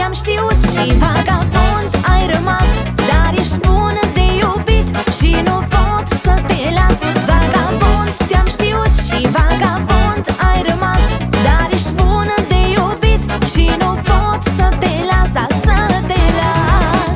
te-am știut și vagabond ai rămas. Dar ești bună de iubit și nu pot să te las. Vagabond te-am știut și vagabond ai rămas. Dar ești bună de iubit și nu pot să te las, da să te las.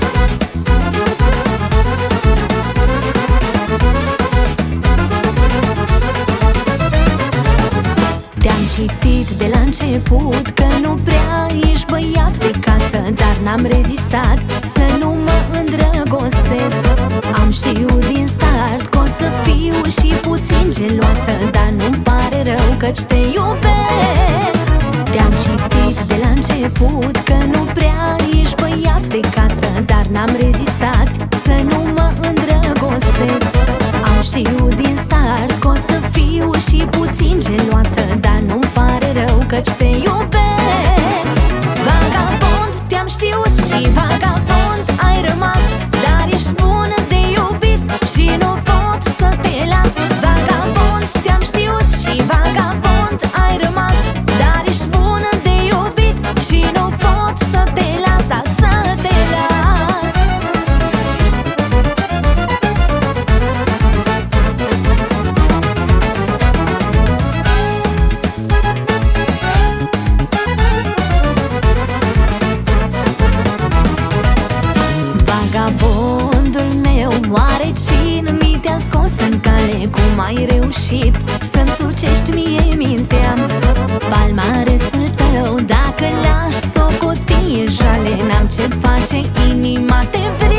Te-am citit de la început că nu prea ești băiat de casă, dar n-am rezistat să nu mă îndrăgostesc. Am știut din start că o să fiu și puțin geloasă, dar nu-mi pare rău căci te iubesc. Te-am citit de la început că nu prea ești băiat de casă, dar n-am rezistat să nu mă îndrăgostesc. Am știut din start că o să fiu și puțin geloasă, dar nu-mi pare rău căci te iubesc. Vagabond te-am știut și vagabond ai rămas. Dar ești bună de iubit și nu pot să te las. Vagabond te-am știut și vagabond ai rămas. Dar ești bună de iubit și nu pot să te las, da să te las. Vagabondul meu, oare cine mi te-a scos în cale? Cum ai reușit să-mi sucești mie mintea? Palmaresul tău, dacă l-aș socoti jale, n-am ce face, inima te vrea.